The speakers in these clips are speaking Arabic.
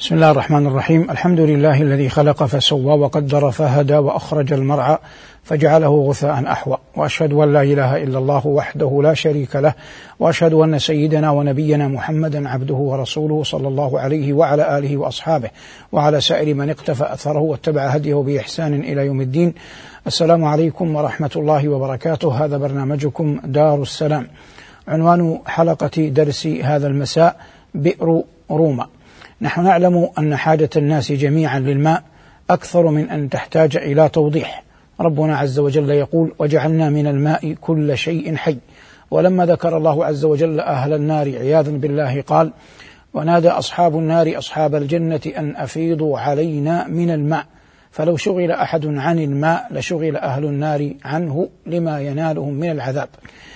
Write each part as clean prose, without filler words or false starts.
بسم الله الرحمن الرحيم. الحمد لله الذي خلق فسوى وقدر فهدى وأخرج المرعى فجعله غثاء أحوى، وأشهد أن لا إله إلا الله وحده لا شريك له، وأشهد أن سيدنا ونبينا محمدا عبده ورسوله صلى الله عليه وعلى آله وأصحابه وعلى سائر من اقتفى أثره واتبع هديه بإحسان إلى يوم الدين. السلام عليكم ورحمة الله وبركاته. هذا برنامجكم دار السلام. عنوان حلقة درس هذا المساء بئر روما. نحن نعلم أن حاجة الناس جميعا للماء أكثر من أن تحتاج إلى توضيح. ربنا عز وجل يقول: وجعلنا من الماء كل شيء حي. ولما ذكر الله عز وجل أهل النار عياذا بالله قال: ونادى أصحاب النار أصحاب الجنة أن أفيضوا علينا من الماء، فلو شغل أحد عن الماء لشغل أهل النار عنه لما ينالهم من العذاب.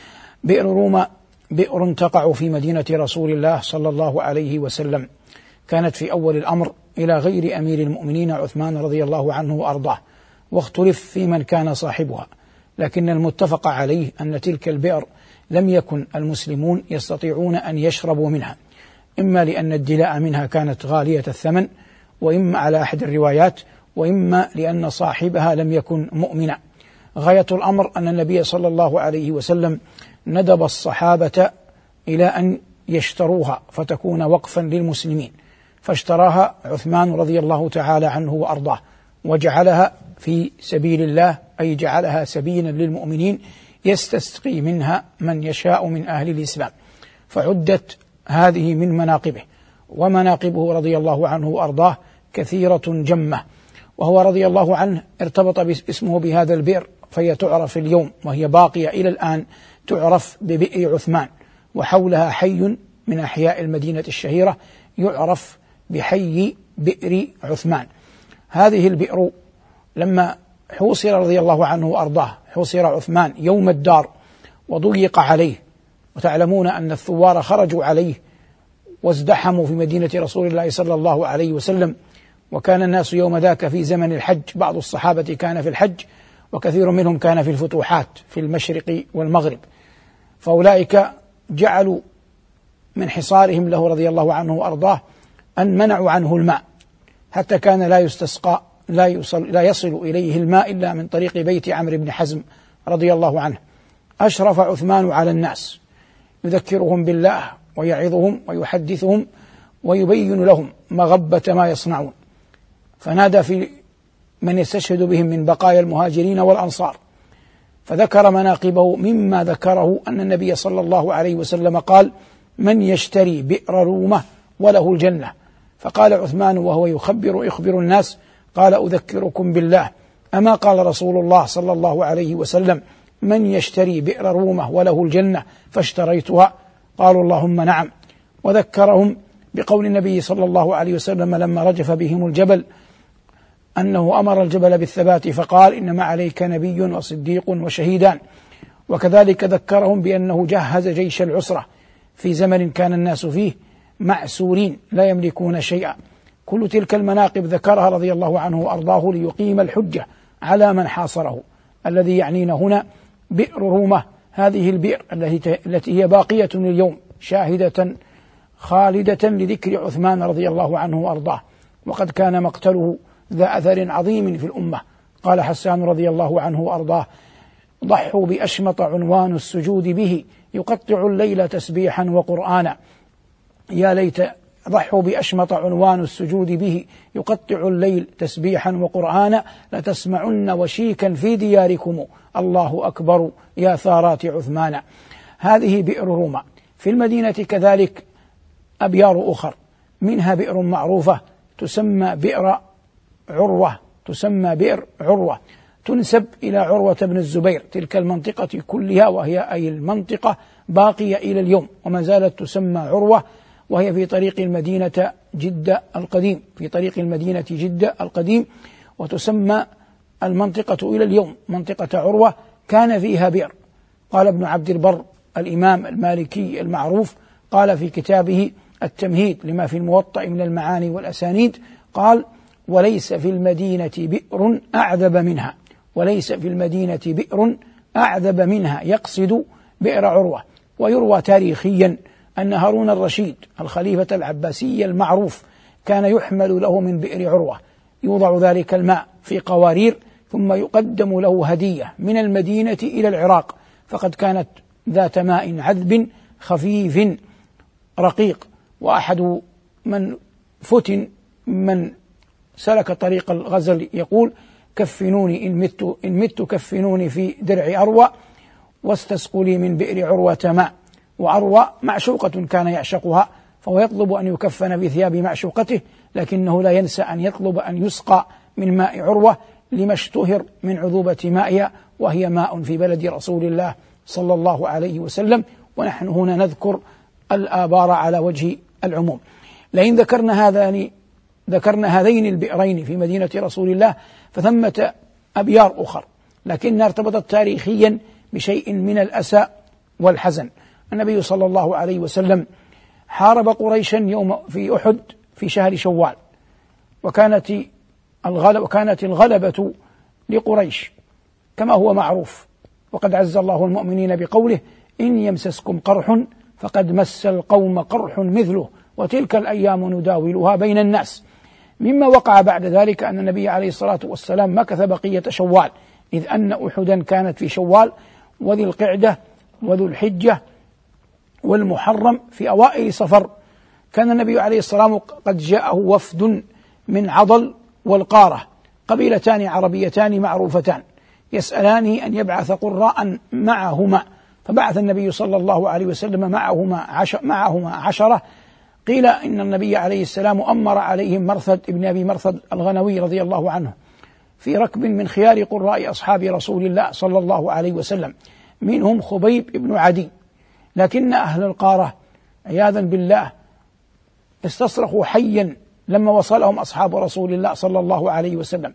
بئر روما بئر تقع في مدينة رسول الله صلى الله عليه وسلم، كانت في أول الأمر إلى غير أمير المؤمنين عثمان رضي الله عنه وأرضاه، واختلف في من كان صاحبها، لكن المتفق عليه أن تلك البئر لم يكن المسلمون يستطيعون أن يشربوا منها، إما لأن الدلاء منها كانت غالية الثمن، وإما على أحد الروايات، وإما لأن صاحبها لم يكن مؤمنا. غاية الأمر أن النبي صلى الله عليه وسلم ندب الصحابة إلى أن يشتروها فتكون وقفا للمسلمين، فاشتراها عثمان رضي الله تعالى عنه وأرضاه، وجعلها في سبيل الله، أي جعلها سبيلا للمؤمنين يستسقي منها من يشاء من أهل الإسلام. فعدت هذه من مناقبه، ومناقبه رضي الله عنه وأرضاه كثيرة جمة. وهو رضي الله عنه ارتبط اسمه بهذا البئر، فهي تعرف اليوم وهي باقية إلى الآن تعرف ببئر عثمان، وحولها حي من أحياء المدينة الشهيرة يعرف بحي بئر عثمان. هذه البئر لما حوصر رضي الله عنه وأرضاه، حوصر عثمان يوم الدار وضيق عليه، وتعلمون أن الثوار خرجوا عليه وازدحموا في مدينة رسول الله صلى الله عليه وسلم، وكان الناس يوم ذاك في زمن الحج، بعض الصحابة كان في الحج وكثير منهم كان في الفتوحات في المشرق والمغرب، فأولئك جعلوا من حصارهم له رضي الله عنه وأرضاه أن منعوا عنه الماء، حتى كان لا يستسقى لا يصل إليه الماء إلا من طريق بيت عمرو بن حزم رضي الله عنه. أشرف عثمان على الناس يذكرهم بالله ويعظهم ويحدثهم ويبين لهم مغبة ما يصنعون، فنادى في من يستشهد بهم من بقايا المهاجرين والأنصار، فذكر مناقبه. مما ذكره أن النبي صلى الله عليه وسلم قال: من يشتري بئر رومة وله الجنة. فقال عثمان وهو يخبر الناس، قال: أذكركم بالله، أما قال رسول الله صلى الله عليه وسلم: من يشتري بئر رومة وله الجنة فاشتريتها؟ قالوا: اللهم نعم. وذكرهم بقول النبي صلى الله عليه وسلم لما رجف بهم الجبل أنه أمر الجبل بالثبات فقال: إنما عليك نبي وصديق وشهيدان. وكذلك ذكرهم بأنه جهز جيش العسرة في زمن كان الناس فيه معسورين لا يملكون شيئا. كل تلك المناقب ذكرها رضي الله عنه وأرضاه ليقيم الحجة على من حاصره. الذي يعنينا هنا بئر رومة، هذه البئر التي هي باقية اليوم شاهدة خالدة لذكر عثمان رضي الله عنه وأرضاه، وقد كان مقتله ذا أثر عظيم في الأمة. قال حسان رضي الله عنه وأرضاه: ضحوا بأشمط عنوان السجود به يقطع الليل تسبيحا وقرآنا. يا ليت ضحوا بأشمط عنوان السجود به يقطع الليل تسبيحا وقرآنا، لتسمعن وشيكا في دياركم الله أكبر يا ثارات عثمان. هذه بئر روما. في المدينة كذلك أبيار أخر، منها بئر معروفة تسمى بئر عروة، تنسب إلى عروة بن الزبير. تلك المنطقة كلها وهي أي المنطقة باقية إلى اليوم، وما زالت تسمى عروة، وهي في طريق المدينة جدة القديم، وتسمى المنطقة إلى اليوم منطقة عروة. كان فيها بئر. قال ابن عبد البر الإمام المالكي المعروف، قال في كتابه التمهيد لما في الموطأ من المعاني والأسانيد، قال: وليس في المدينة بئر أعذب منها، يقصد بئر عروة. ويروى تاريخيا أن هارون الرشيد الخليفة العباسي المعروف كان يحمل له من بئر عروة، يوضع ذلك الماء في قوارير ثم يقدم له هدية من المدينة إلى العراق، فقد كانت ذات ماء عذب خفيف رقيق. وأحد من فتن من سلك طريق الغزل يقول: كفنوني إن مت كفنوني في درع عروة واستسقوا لي من بئر عروة ماء. وعروة معشوقة كان يعشقها، فهو يطلب أن يكفن بثياب معشوقته، لكنه لا ينسى أن يطلب أن يسقى من ماء عروة لما اشتهر من عذوبة مائها، وهي ماء في بلد رسول الله صلى الله عليه وسلم. ونحن هنا نذكر الآبار على وجه العموم. لئن ذكرنا هذين البئرين في مدينة رسول الله فثمة أبيار أخر، لكنها ارتبطت تاريخيا بشيء من الأسى والحزن. النبي صلى الله عليه وسلم حارب قريشا يوم في أحد في شهر شوال، وكانت الغلبة لقريش كما هو معروف، وقد عز الله المؤمنين بقوله: إن يمسسكم قرح فقد مس القوم قرح مثله وتلك الأيام نداولها بين الناس. مما وقع بعد ذلك أن النبي عليه الصلاة والسلام مكث بقية شوال، إذ أن أحدا كانت في شوال وذي القعدة وذو الحجة والمحرم في أوائل صفر. كان النبي عليه الصلاة والسلام قد جاءه وفد من عضل والقارة، قبيلتان عربيتان معروفتان، يسألانه أن يبعث قراء معهما، فبعث النبي صلى الله عليه وسلم معهما 10. قيل إن النبي عليه السلام أمر عليهم مرثد ابن أبي مرثد الغنوي رضي الله عنه في ركب من خيار قراء أصحاب رسول الله صلى الله عليه وسلم، منهم خبيب ابن عدي. لكن أهل القارة عياذا بالله استصرخوا حيا لما وصلهم أصحاب رسول الله صلى الله عليه وسلم،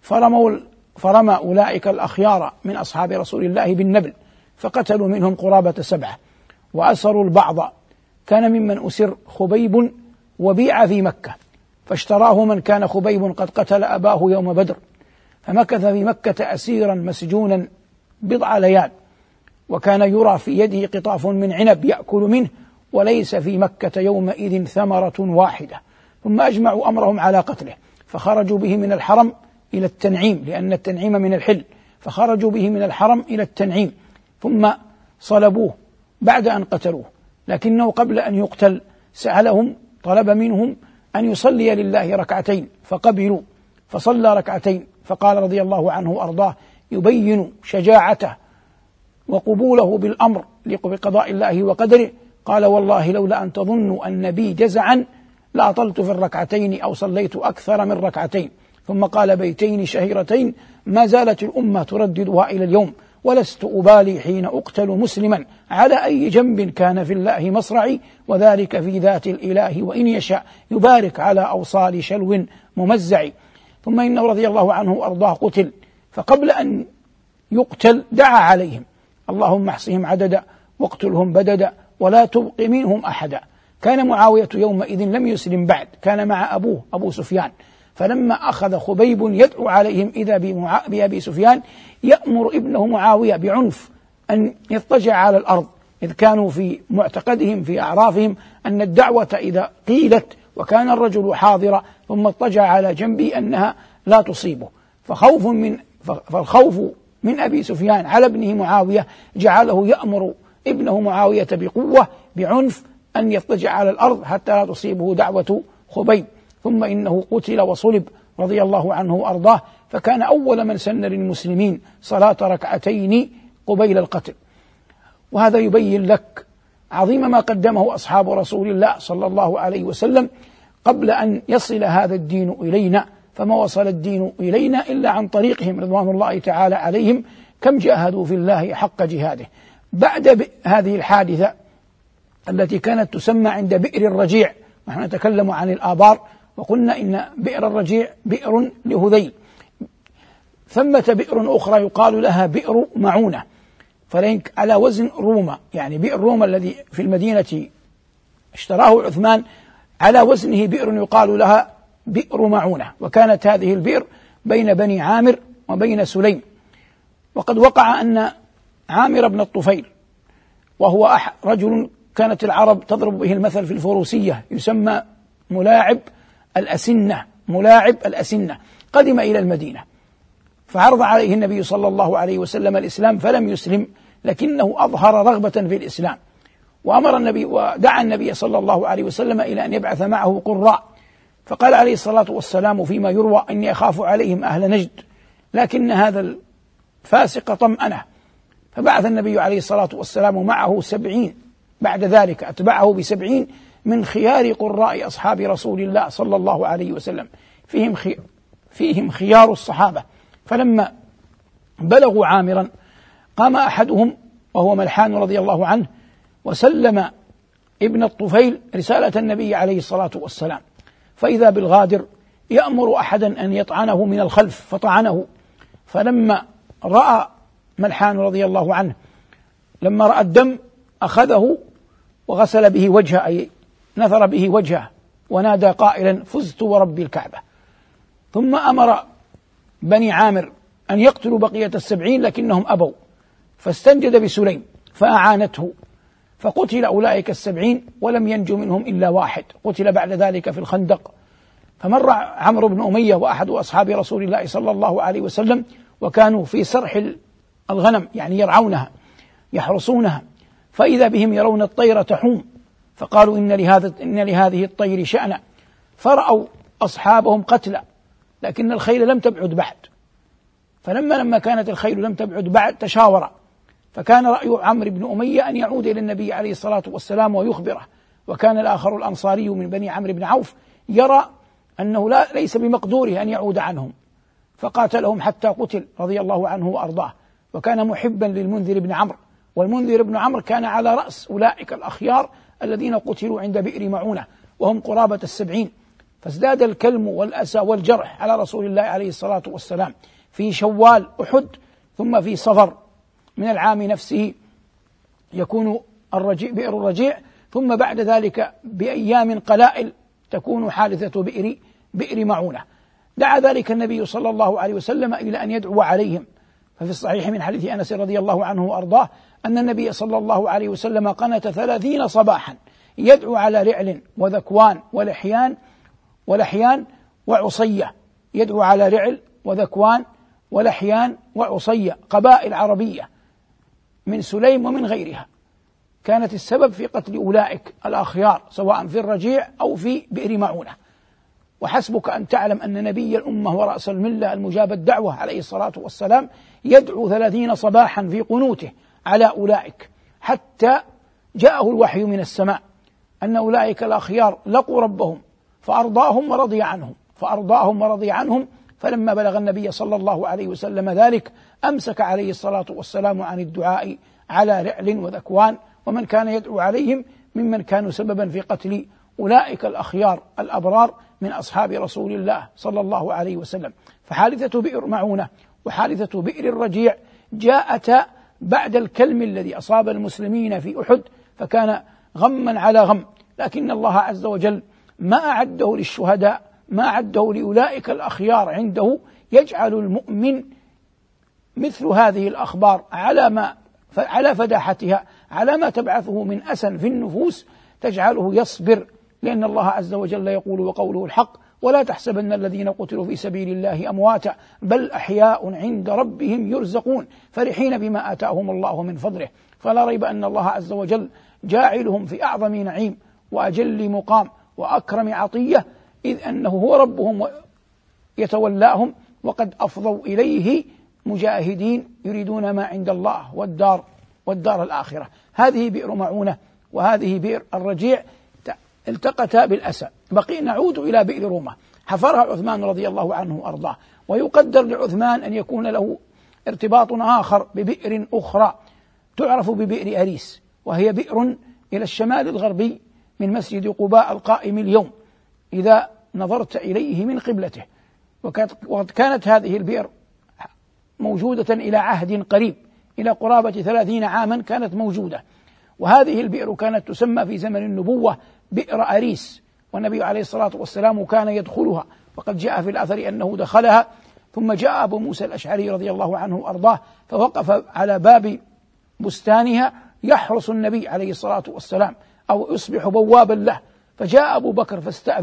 فرمى أولئك الأخيار من أصحاب رسول الله بالنبل، فقتلوا منهم قرابة 7 وأسروا البعض. كان ممن أسر خبيب وبيع في مكة، فاشتراه من كان خبيب قد قتل أباه يوم بدر، فمكث في مكة أسيرا مسجونا بضع ليال، وكان يرى في يده قطاف من عنب يأكل منه، وليس في مكة يومئذ ثمرة واحدة. ثم أجمعوا أمرهم على قتله، فخرجوا به من الحرم إلى التنعيم، لأن التنعيم من الحل، فخرجوا به من الحرم إلى التنعيم، ثم صلبوه بعد أن قتلوه. لكنه قبل أن يقتل سألهم، طلب منهم أن يصلي لله ركعتين، فقبلوا، فصلى ركعتين، فقال رضي الله عنه وأرضاه يبين شجاعته وقبوله بالأمر بقضاء الله وقدره، قال: والله لولا أن تظنوا أن بي جزعا لأطلت في الركعتين أو صليت أكثر من ركعتين. ثم قال بيتين شهيرتين ما زالت الأمة ترددها إلى اليوم: ولست أبالي حين أقتل مسلما على أي جنب كان في الله مصرعي، وذلك في ذات الإله وإن يشاء يبارك على أوصال شلو ممزع. ثم إنه رضي الله عنه وأرضاه قتل، فقبل أن يقتل دعا عليهم: اللهم احصهم عددا واقتلهم بددا ولا تبق منهم أحدا. كان معاوية يومئذ لم يسلم بعد، كان مع أبوه أبو سفيان، فلما أخذ خبيب يدعو عليهم إذا بأبي سفيان يأمر ابنه معاوية بعنف أن يضطجع على الأرض، إذ كانوا في معتقدهم في أعرافهم أن الدعوة إذا قيلت وكان الرجل حاضرا ثم اضطجع على جنبه أنها لا تصيبه، فالخوف من أبي سفيان على ابنه معاوية جعله يأمر ابنه معاوية بقوة بعنف أن يضطجع على الأرض حتى لا تصيبه دعوة خبيب. ثم إنه قتل وصلب رضي الله عنه وأرضاه، فكان أول من سن للمسلمين صلاة ركعتين قبيل القتل. وهذا يبين لك عظيم ما قدمه أصحاب رسول الله صلى الله عليه وسلم قبل أن يصل هذا الدين إلينا، فما وصل الدين إلينا إلا عن طريقهم رضوان الله تعالى عليهم، كم جاهدوا في الله حق جهاده. بعد هذه الحادثة التي كانت تسمى عند بئر الرجيع، نحن نتكلم عن الآبار، وقلنا إن بئر الرجيع بئر لهذيل، ثمة بئر أخرى يقال لها بئر معونة، فلينك على وزن روما، يعني بئر روما الذي في المدينة اشتراه عثمان على وزنه بئر يقال لها بئر معونة. وكانت هذه البئر بين بني عامر وبين سليم. وقد وقع أن عامر بن الطفيل، وهو رجل كانت العرب تضرب به المثل في الفروسية، يسمى ملاعب الأسنة، ملاعب الأسنة، قدم إلى المدينة فعرض عليه النبي صلى الله عليه وسلم الإسلام فلم يسلم، لكنه أظهر رغبة في الإسلام، وأمر النبي ودعا النبي صلى الله عليه وسلم إلى أن يبعث معه قراء، فقال عليه الصلاة والسلام فيما يروى: إني أخاف عليهم أهل نجد، لكن هذا الفاسق طمأنه، فبعث النبي عليه الصلاة والسلام معه 70 بعد ذلك، أتبعه ب70 من خيار قراء أصحاب رسول الله صلى الله عليه وسلم، فيهم خيار الصحابة. فلما بلغوا عامرا قام أحدهم وهو ملحان رضي الله عنه وسلم ابن الطفيل رسالة النبي عليه الصلاة والسلام، فإذا بالغادر يأمر أحدا أن يطعنه من الخلف فطعنه، فلما رأى ملحان رضي الله عنه لما رأى الدم أخذه وغسل به وجهه، أي نثر به وجهه، ونادى قائلا: فزت ورب الكعبة. ثم أمر بني عامر أن يقتلوا بقية 70 لكنهم أبوا، فاستنجد بسليم فأعانته، فقتل أولئك 70 ولم ينجو منهم إلا واحد قتل بعد ذلك في الخندق. فمر عمرو بن أمية وأحد أصحاب رسول الله صلى الله عليه وسلم وكانوا في سرح الغنم، يعني يرعونها يحرسونها، فإذا بهم يرون الطير تحوم، فقالوا إن لهذه الطير شأنا، فرأوا أصحابهم قتلى لكن الخيل لم تبعد بعد، فلما كانت الخيل لم تبعد بعد تشاور، فكان رأي عمرو بن أمية أن يعود إلى النبي عليه الصلاة والسلام ويخبره، وكان الآخر الأنصاري من بني عمرو بن عوف يرى أنه ليس بمقدوره أن يعود عنهم، فقاتلهم حتى قتل رضي الله عنه وأرضاه، وكان محبا للمنذر بن عمرو، والمنذر بن عمرو كان على رأس أولئك الأخيار الذين قتلوا عند بئر معونة وهم قرابة 70. فازداد الكلم والأسى والجرح على رسول الله عليه الصلاة والسلام في شوال أحد، ثم في صفر من العام نفسه يكون بئر الرجيع، ثم بعد ذلك بأيام قلائل تكون حادثة بئر معونة. دعا ذلك النبي صلى الله عليه وسلم إلى أن يدعو عليهم، ففي الصحيح من حديث أنس رضي الله عنه وأرضاه أن النبي صلى الله عليه وسلم قنت 30 صباحا يدعو على رعل وذكوان ولحيان وعصية، يدعو على رعل وذكوان ولحيان وعصية، قبائل عربية من سليم ومن غيرها، كانت السبب في قتل أولئك الأخيار سواء في الرجيع أو في بئر معونة. وحسبك أن تعلم أن نبي الأمة ورأس الملة المجاب الدعوة عليه الصلاة والسلام يدعو 30 صباحا في قنوته على أولئك، حتى جاءه الوحي من السماء أن أولئك الأخيار لقوا ربهم فأرضاهم ورضي عنهم. فلما بلغ النبي صلى الله عليه وسلم ذلك أمسك عليه الصلاة والسلام عن الدعاء على رعل وذكوان ومن كان يدعو عليهم ممن كانوا سببا في قتل أولئك الأخيار الأبرار من أصحاب رسول الله صلى الله عليه وسلم. فحادثة بئر معونة وحادثة بئر الرجيع جاءتا بعد الكلم الذي أصاب المسلمين في أحد، فكان غما على غم، لكن الله عز وجل ما أعده للشهداء، ما أعده لأولئك الأخيار عنده، يجعل المؤمن مثل هذه الأخبار على فداحتها، على ما تبعثه من أسى في النفوس، تجعله يصبر، لأن الله عز وجل يقول وقوله الحق: ولا تحسبن الذين قتلوا في سبيل الله أمواتا بل أحياء عند ربهم يرزقون فرحين بما آتاهم الله من فضله. فلا ريب أن الله عز وجل جاعلهم في أعظم نعيم وأجل مقام وأكرم عطية، إذ أنه هو ربهم يتولاهم، وقد أفضوا إليه مجاهدين يريدون ما عند الله والدار الآخرة. هذه بئر معونة وهذه بئر الرجيع التقتا بالأسى. بقي نعود إلى بئر رومة، حفرها عثمان رضي الله عنه وأرضاه، ويقدر لعثمان أن يكون له ارتباط آخر ببئر أخرى تعرف ببئر أريس، وهي بئر إلى الشمال الغربي من مسجد قباء القائم اليوم إذا نظرت إليه من قبلته. وقد كانت هذه البئر موجودة إلى عهد قريب، إلى قرابة 30 عاما كانت موجودة، وهذه البئر كانت تسمى في زمن النبوة بئر أريس، والنبي عليه الصلاة والسلام كان يدخلها، وقد جاء في الأثر أنه دخلها ثم جاء أبو موسى الأشعري رضي الله عنه وأرضاه فوقف على باب بستانها يحرس النبي عليه الصلاة والسلام أو يصبح بوابا له، فجاء أبو بكر فاستأذن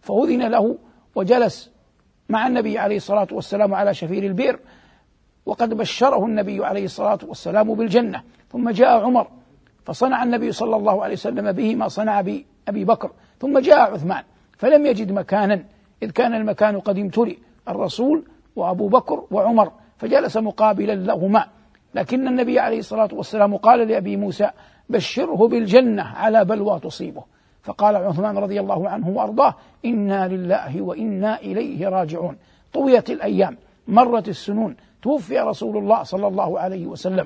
فأذن له وجلس مع النبي عليه الصلاة والسلام على شفير البئر، وقد بشره النبي عليه الصلاة والسلام بالجنة. ثم جاء عمر فصنع النبي صلى الله عليه وسلم به ما صنع بأبي بكر. ثم جاء عثمان فلم يجد مكانا، إذ كان المكان قد امتلئ، الرسول وأبو بكر وعمر، فجلس مقابلا لهما. لكن النبي عليه الصلاة والسلام قال لأبي موسى: بشره بالجنة على بلوى تصيبه. فقال عثمان رضي الله عنه وأرضاه: إنا لله وإنا إليه راجعون. طويت الأيام، مرت السنون، توفي رسول الله صلى الله عليه وسلم.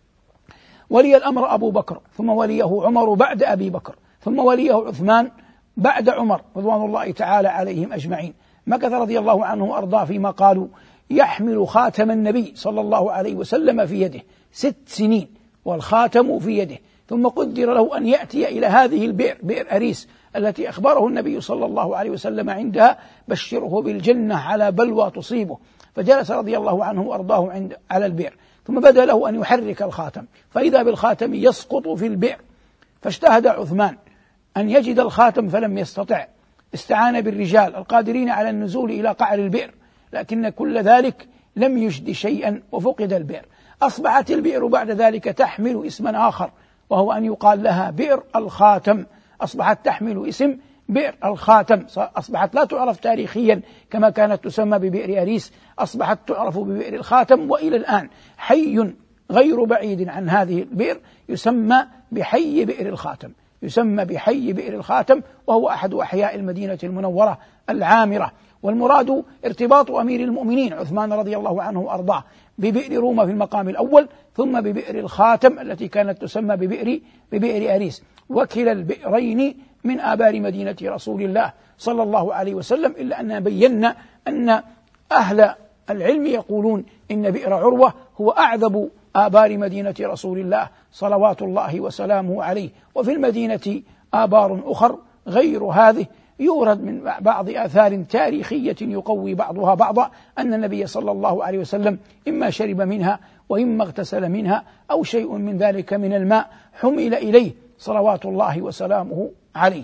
ولي الأمر أبو بكر، ثم وليه عمر بعد أبي بكر، ثم وليه عثمان بعد عمر رضوان الله تعالى عليهم أجمعين. مكث رضي الله عنه وأرضاه فيما قالوا يحمل خاتم النبي صلى الله عليه وسلم في يده 6 سنين والخاتم في يده. ثم قدر له أن يأتي إلى هذه البئر، بئر أريس، التي أخبره النبي صلى الله عليه وسلم عندها: بشره بالجنة على بلوى تصيبه. فجلس رضي الله عنه وأرضاه على البئر، ثم بدا له أن يحرك الخاتم، فإذا بالخاتم يسقط في البئر. فاجتهد عثمان أن يجد الخاتم فلم يستطع، استعان بالرجال القادرين على النزول إلى قعر البئر، لكن كل ذلك لم يجد شيئا وفقد البئر. أصبحت البئر بعد ذلك تحمل اسما آخر، وهو أن يقال لها بئر الخاتم. أصبحت تحمل اسم بئر الخاتم، أصبحت لا تعرف تاريخيا كما كانت تسمى ببئر أريس، أصبحت تعرف ببئر الخاتم. وإلى الآن حي غير بعيد عن هذه البئر يسمى بحي بئر الخاتم، يسمى بحي بئر الخاتم، وهو أحد أحياء المدينة المنورة العامرة. والمراد ارتباط أمير المؤمنين عثمان رضي الله عنه وأرضاه ببئر روما في المقام الأول، ثم ببئر الخاتم التي كانت تسمى ببئر أريس. وكلا البئرين من آبار مدينة رسول الله صلى الله عليه وسلم، إلا أننا بينا أن أهل العلم يقولون إن بئر عروة هو أعذب آبار مدينة رسول الله صلوات الله وسلامه عليه. وفي المدينة آبار أخر غير هذه، يورد من بعض آثار تاريخية يقوي بعضها بعضا أن النبي صلى الله عليه وسلم إما شرب منها وإما اغتسل منها أو شيء من ذلك من الماء حمل إليه صلوات الله وسلامه عليه.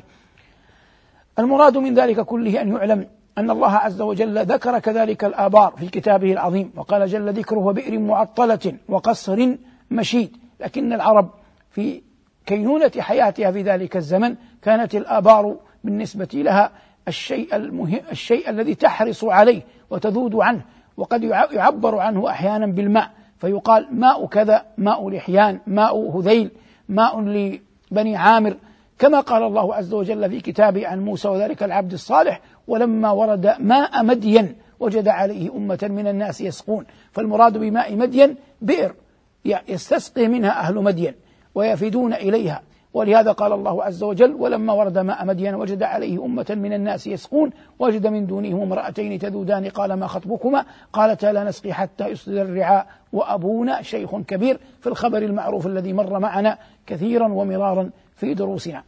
المراد من ذلك كله أن يعلم أن الله عز وجل ذكر كذلك الآبار في كتابه العظيم، وقال جل ذكره: وبئر معطلة وقصر مشيد. لكن العرب في كينونة حياتها في ذلك الزمن كانت الآبار بالنسبة لها الشيء الذي تحرص عليه وتذود عنه، وقد يعبر عنه أحيانا بالماء، فيقال ماء كذا، ماء لحيان، ماء هذيل، ماء لبني عامر، كما قال الله عز وجل في كتابه عن موسى: وذلك العبد الصالح ولما ورد ماء مدين وجد عليه أمة من الناس يسقون. فالمراد بماء مدين بئر يستسقي منها أهل مدين ويفدون إليها، ولهذا قال الله عز وجل: ولما ورد ماء مدين وجد عليه أمة من الناس يسقون وجد من دونهم امرأتين تذودان قال ما خطبكما قالتا لا نسقي حتى يصدر الرعاء وأبونا شيخ كبير، في الخبر المعروف الذي مر معنا كثيرا ومرارا في دروسنا.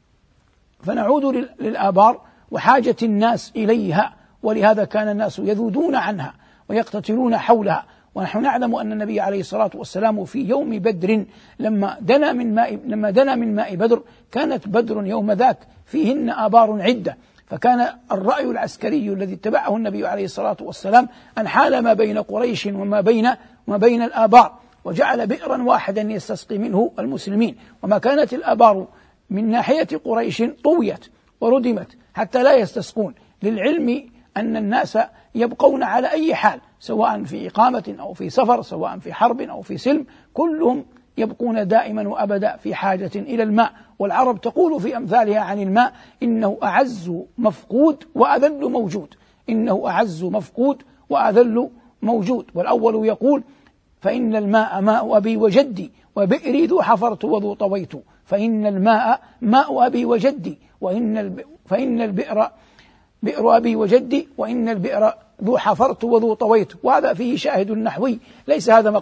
فنعود للآبار وحاجة الناس إليها، ولهذا كان الناس يذودون عنها ويقتتلون حولها. ونحن نعلم أن النبي عليه الصلاة والسلام في يوم بدر لما دنا من ماء بدر، كانت بدر يوم ذاك فيهن آبار عدة، فكان الرأي العسكري الذي اتبعه النبي عليه الصلاة والسلام أن حال ما بين قريش وما بين الآبار، وجعل بئرا واحدا يستسقي منه المسلمين. وما كانت الآبار من ناحية قريش طويت وردمت حتى لا يستسقون، للعلم أن الناس يبقون على أي حال، سواء في إقامة أو في سفر، سواء في حرب أو في سلم، كلهم يبقون دائما وأبدا في حاجة إلى الماء. والعرب تقول في أمثالها عن الماء: إنه أعز مفقود وأذل موجود، إنه أعز مفقود وأذل موجود. والأول يقول: فإن الماء ماء أبي وجدي وبئري ذو حفرت وذو طويت، فإن الماء ماء أبي وجدي فإن البئر بئر أبي وجدي وإن البئر ذو حفرت وذو طويت. وهذا فيه شاهد نحوي، ليس هذا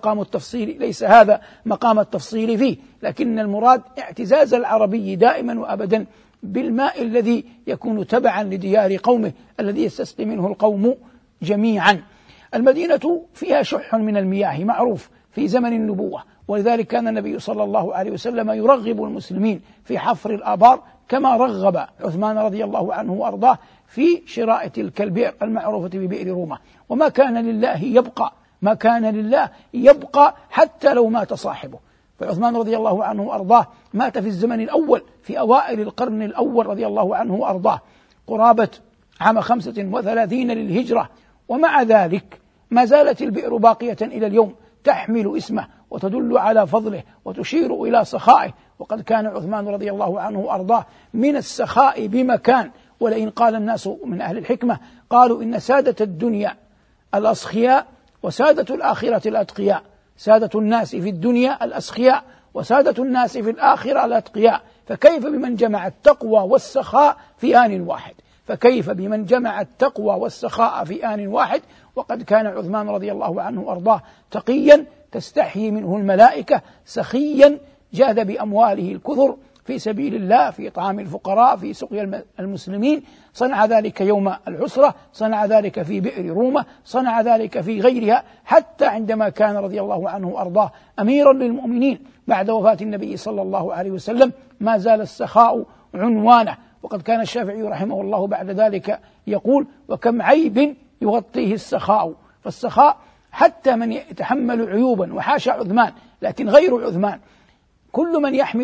مقام التفصيل فيه، لكن المراد اعتزاز العربي دائما وأبدا بالماء الذي يكون تبعا لديار قومه الذي يستسقي منه القوم جميعا. المدينة فيها شح من المياه معروف في زمن النبوة، ولذلك كان النبي صلى الله عليه وسلم يرغب المسلمين في حفر الآبار كما رغب عثمان رضي الله عنه وأرضاه في شراء تلك البئر المعروفة ببئر رومة. وما كان لله يبقى، ما كان لله يبقى حتى لو مات صاحبه. فعثمان رضي الله عنه وأرضاه مات في الزمن الأول، في أوائل القرن الأول رضي الله عنه وأرضاه، قرابة عام 35 للهجرة، ومع ذلك ما زالت البئر باقية إلى اليوم تحمل اسمه وتدل على فضله وتشير إلى سخائه. وقد كان عثمان رضي الله عنه وأرضاه من السخاء بمكان. ولئن قال الناس من أهل الحكمة قالوا إن سادة الدنيا الأسخياء وسادة الآخرة الأتقياء، سادة الناس في الدنيا الأسخياء وسادة الناس في الآخرة الأتقياء، فكيف بمن جمع التقوى والسخاء في آن واحد؟ فكيف بمن جمع التقوى والسخاء في آن واحد؟ وقد كان عثمان رضي الله عنه وأرضاه تقيا تستحيي منه الملائكة، سخيا جاذ بأمواله الكثر في سبيل الله، في إطعام الفقراء، في سقيا المسلمين. صنع ذلك يوم العسرة، صنع ذلك في بئر رومة، صنع ذلك في غيرها، حتى عندما كان رضي الله عنه وأرضاه أميرا للمؤمنين بعد وفاة النبي صلى الله عليه وسلم ما زال السخاء عنوانه. وقد كان الشافعي رحمه الله بعد ذلك يقول: وكم عيب يغطيه السخاء. فالسخاء حتى من يتحمل عيوبا، وحاشا عثمان، لكن غير عثمان كل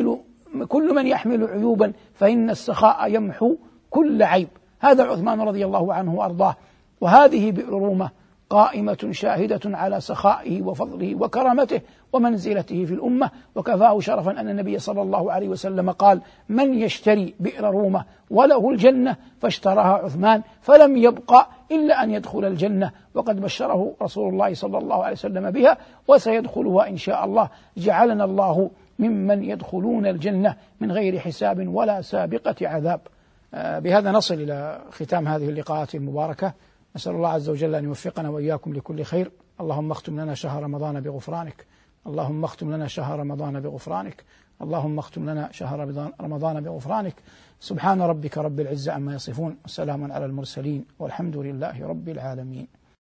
من يحمل عيوبا فإن السخاء يمحو كل عيب. هذا عثمان رضي الله عنه وأرضاه. وهذه بئر رومة قائمة شاهدة على سخائه وفضله وكرامته ومنزلته في الأمة. وكفاه شرفا أن النبي صلى الله عليه وسلم قال: من يشتري بئر رومة وله الجنة، فاشتراها عثمان فلم يبقى إلا أن يدخل الجنة. وقد بشره رسول الله صلى الله عليه وسلم بها، وسيدخلها إن شاء الله. جعلنا الله ممن يدخلون الجنة من غير حساب ولا سابقة عذاب. بهذا نصل إلى ختام هذه اللقاءات المباركة. نسأل الله عز وجل أن يوفقنا وإياكم لكل خير. اللهم اختم لنا شهر رمضان بغفرانك، اللهم اختم لنا شهر رمضان بغفرانك، اللهم اختم لنا شهر رمضان بغفرانك. سبحان ربك رب العزة عما يصفون، وسلام على المرسلين، والحمد لله رب العالمين.